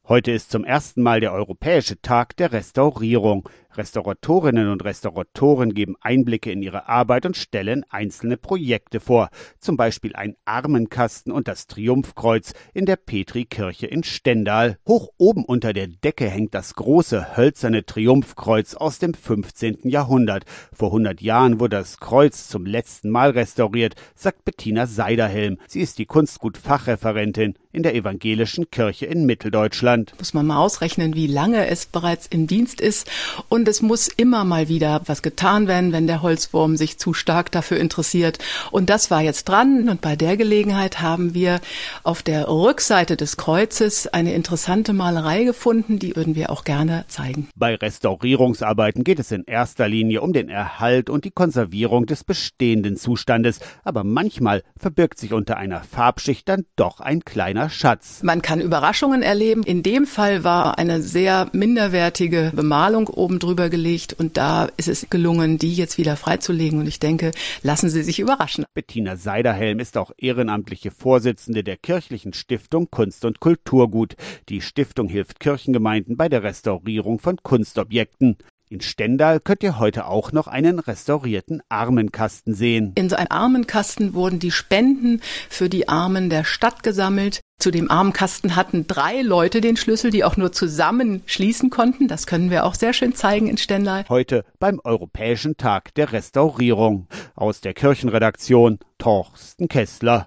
Heute ist zum ersten Mal der Europäische Tag der Restaurierung. Restauratorinnen und Restauratoren geben Einblicke in ihre Arbeit und stellen einzelne Projekte vor. Zum Beispiel ein Armenkasten und das Triumphkreuz in der Petrikirche in Stendal. Hoch oben unter der Decke hängt das große hölzerne Triumphkreuz aus dem 15. Jahrhundert. Vor 100 Jahren wurde das Kreuz zum letzten Mal restauriert, sagt Bettina Seiderhelm. Sie ist die Kunstgut-Fachreferentin in der Evangelischen Kirche in Mitteldeutschland. Muss man mal ausrechnen, wie lange es bereits im Dienst ist. Und es muss immer mal wieder was getan werden, wenn der Holzwurm sich zu stark dafür interessiert. Und das war jetzt dran. Und bei der Gelegenheit haben wir auf der Rückseite des Kreuzes eine interessante Malerei gefunden. Die würden wir auch gerne zeigen. Bei Restaurierungsarbeiten geht es in erster Linie um den Erhalt und die Konservierung des bestehenden Zustandes. Aber manchmal verbirgt sich unter einer Farbschicht dann doch ein kleiner Schatz. Man kann Überraschungen erleben. In dem Fall war eine sehr minderwertige Bemalung oben drüber gelegt und da ist es gelungen, die jetzt wieder freizulegen und ich denke, lassen Sie sich überraschen. Bettina Seiderhelm ist auch ehrenamtliche Vorsitzende der kirchlichen Stiftung Kunst und Kulturgut. Die Stiftung hilft Kirchengemeinden bei der Restaurierung von Kunstobjekten. In Stendal könnt ihr heute auch noch einen restaurierten Armenkasten sehen. In so einem Armenkasten wurden die Spenden für die Armen der Stadt gesammelt. Zu dem Armenkasten hatten 3 Leute den Schlüssel, die auch nur zusammen schließen konnten. Das können wir auch sehr schön zeigen in Stendal. Heute beim Europäischen Tag der Restaurierung. Aus der Kirchenredaktion Torsten Kessler.